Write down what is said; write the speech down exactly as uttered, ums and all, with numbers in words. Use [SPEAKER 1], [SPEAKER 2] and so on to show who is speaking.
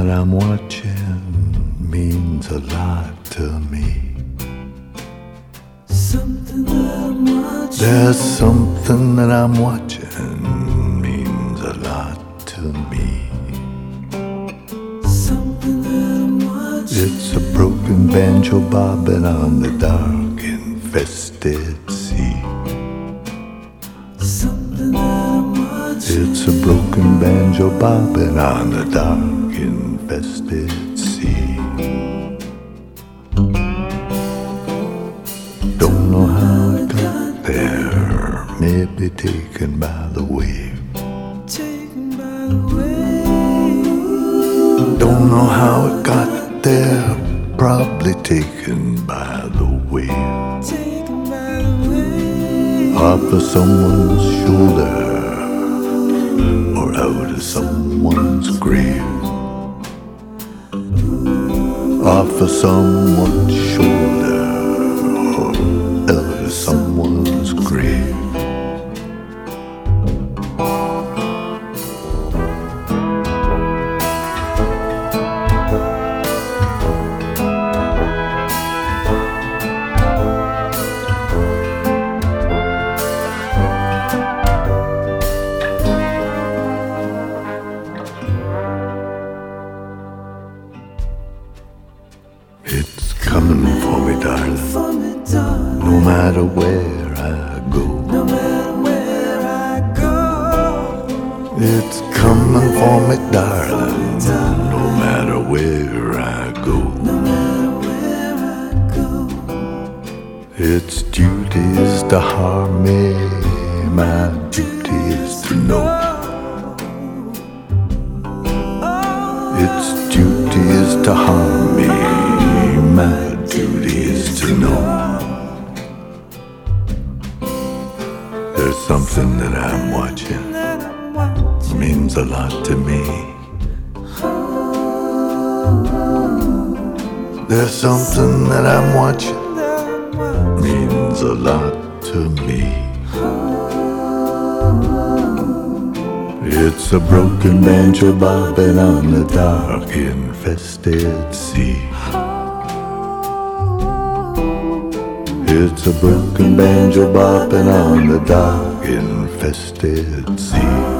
[SPEAKER 1] I'm watching means a lot to me.
[SPEAKER 2] Something that I'm watching.
[SPEAKER 1] There's something that I'm watching means a lot to me.
[SPEAKER 2] Something that I'm watching.
[SPEAKER 1] It's a broken banjo bobbing on the dark infested sea.
[SPEAKER 2] Something that I'm watching.
[SPEAKER 1] It's a broken banjo bobbing on the dark infested sea. Don't know how it got there, maybe taken by the wave.
[SPEAKER 2] Taken by the wave.
[SPEAKER 1] Don't know how it got there, probably taken by the wave.
[SPEAKER 2] Taken by the wave.
[SPEAKER 1] Off of someone's shoulder or out of someone's grave. Off of someone's shoulder or out of someone's grave. It's coming for me, darling,
[SPEAKER 2] For me, darling.
[SPEAKER 1] no matter where I go.
[SPEAKER 2] No matter where I go.
[SPEAKER 1] It's coming for me, darling, no matter where I go.
[SPEAKER 2] No matter where I go.
[SPEAKER 1] Its duty is to harm me, my duty is to know. Its duty is to harm me, my duty is to know. There's something that I'm watching,
[SPEAKER 2] That I'm watching.
[SPEAKER 1] means a lot to me. There's something that I'm watching,
[SPEAKER 2] That I'm watching.
[SPEAKER 1] means a lot to me. It's a broken banjo bobbing on the dark infested sea. It's a broken banjo bobbing on the dark infested sea.